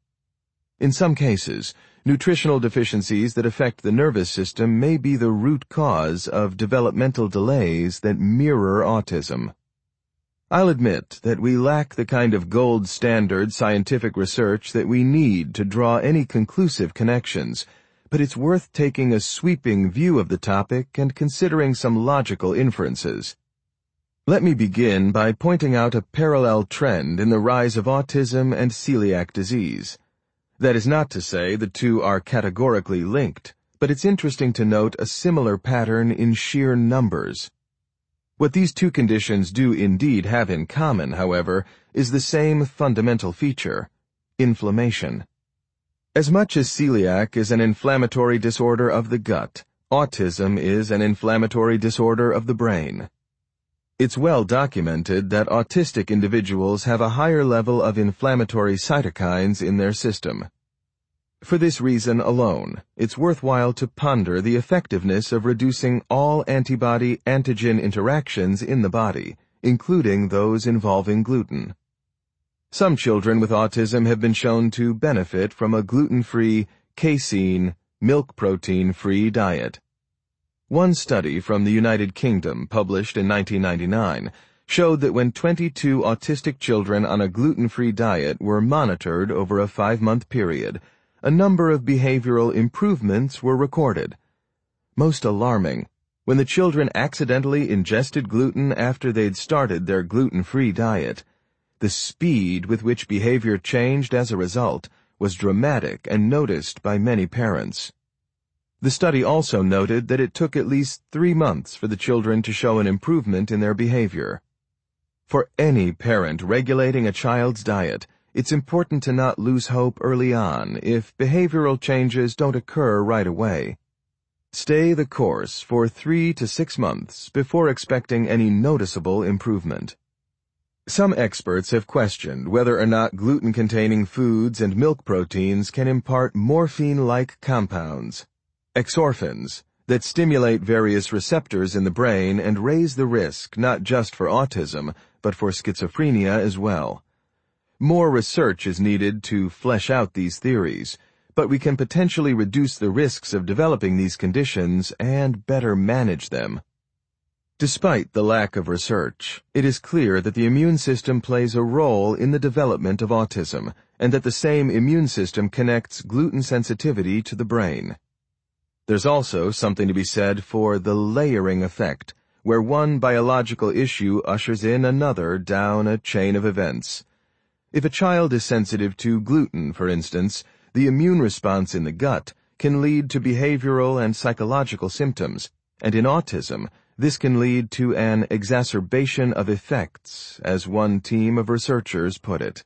In some cases, nutritional deficiencies that affect the nervous system may be the root cause of developmental delays that mirror autism. I'll admit that we lack the kind of gold standard scientific research that we need to draw any conclusive connections, but it's worth taking a sweeping view of the topic and considering some logical inferences. Let me begin by pointing out a parallel trend in the rise of autism and celiac disease. That is not to say the two are categorically linked, but it's interesting to note a similar pattern in sheer numbers. What these two conditions do indeed have in common, however, is the same fundamental feature: inflammation. As much as celiac is an inflammatory disorder of the gut, autism is an inflammatory disorder of the brain. It's well documented that autistic individuals have a higher level of inflammatory cytokines in their system. For this reason alone, it's worthwhile to ponder the effectiveness of reducing all antibody-antigen interactions in the body, including those involving gluten. Some children with autism have been shown to benefit from a gluten-free, casein, milk protein-free diet. One study from the United Kingdom, published in nineteen ninety-nine, showed that when twenty-two autistic children on a gluten-free diet were monitored over a five-month period, a number of behavioral improvements were recorded. Most alarming, when the children accidentally ingested gluten after they'd started their gluten-free diet, the speed with which behavior changed as a result was dramatic and noticed by many parents. The study also noted that it took at least three months for the children to show an improvement in their behavior. For any parent regulating a child's diet, it's important to not lose hope early on if behavioral changes don't occur right away. Stay the course for three to six months before expecting any noticeable improvement. Some experts have questioned whether or not gluten-containing foods and milk proteins can impart morphine-like compounds, exorphins, that stimulate various receptors in the brain and raise the risk not just for autism, but for schizophrenia as well. More research is needed to flesh out these theories, but we can potentially reduce the risks of developing these conditions and better manage them. Despite the lack of research, it is clear that the immune system plays a role in the development of autism, and that the same immune system connects gluten sensitivity to the brain. There's also something to be said for the layering effect, where one biological issue ushers in another down a chain of events. If a child is sensitive to gluten, for instance, the immune response in the gut can lead to behavioral and psychological symptoms, and in autism, this can lead to an exacerbation of effects, as one team of researchers put it.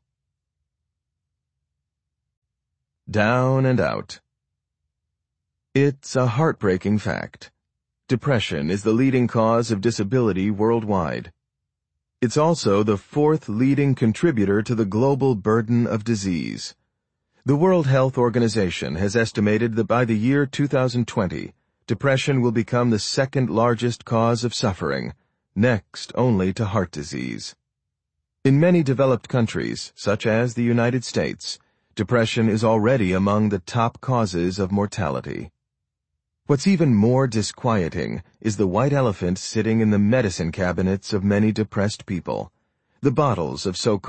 Down and out. It's a heartbreaking fact. Depression is the leading cause of disability worldwide. It's also the fourth leading contributor to the global burden of disease. The World Health Organization has estimated that by the year two thousand twenty, depression will become the second largest cause of suffering, next only to heart disease. In many developed countries, such as the United States, depression is already among the top causes of mortality. What's even more disquieting is the white elephant sitting in the medicine cabinets of many depressed people, the bottles of so-called